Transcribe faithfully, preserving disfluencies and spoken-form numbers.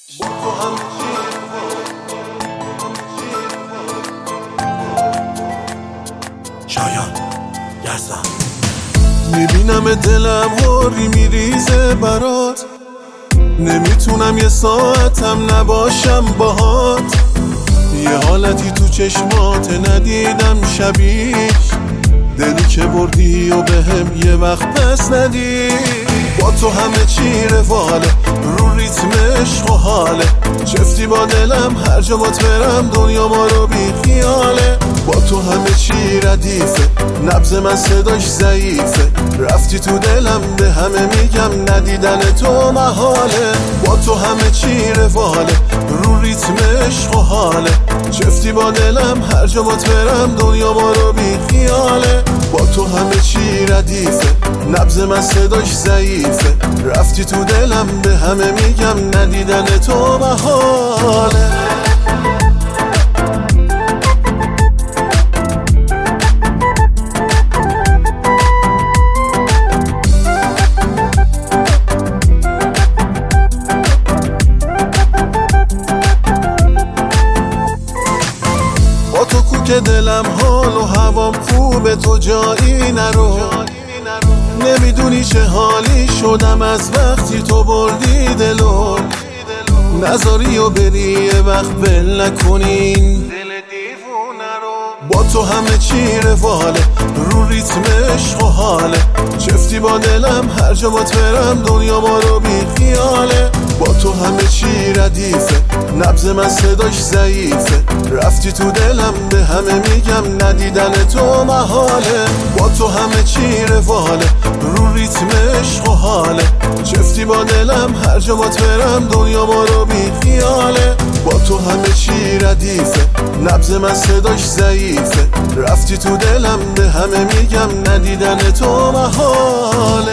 با تو هم شایان یزدان میبینم دلم هوری میریزه برات، نمیتونم یه ساعتم نباشم باهات. یه حالتی تو چشمات ندیدم شبیش، دلی که بردی و بهم یه وقت پس ندی. با تو همه چی رواله، رو ریتم عشق و حاله، چفتی با دلم هر جا بات برم دنیا ما رو بی خیاله. با تو همه چی ردیفه، نبض من صداش ضعیفه، رفتی تو دلم به همه میگم ندیدن تو محاله. با تو همه چی رواله، رو ریتم عشق و حاله، چفتی با دلم هر جا بات برم دنیا ما رو بی خیاله. با تو همه چی ردیفه، نبض من صداش ضعیفه، رفتی تو دلم به همه میگم ندیدن تو محاله. با تو کو که دلم حال و هوام خوبه، تو جایی نرو. نمیدونی چه حالی شدم از وقتی تو بردی دلو، نذاری و بری یه وقت بل نکنین دل دیوونه رو. با تو همه چی رواله، رو ریتم عشق و حاله، چفتی با دلم هر جا بات برم دنیا ما رو بی خیاله. با تو همه چی ردیفه، نبض من صداش ضعیفه، رفتی تو دلم به همه میگم ندیدن تو محاله. با تو همه چی رواله، رو ریتم عشق و حاله، چفتی با دلم هر جا بات برم دنیا ما رو بی خیاله. با تو همه چی ردیفه، نبض من صداش ضعیفه، رفتی تو دلم به همه میگم ندیدن تو محاله.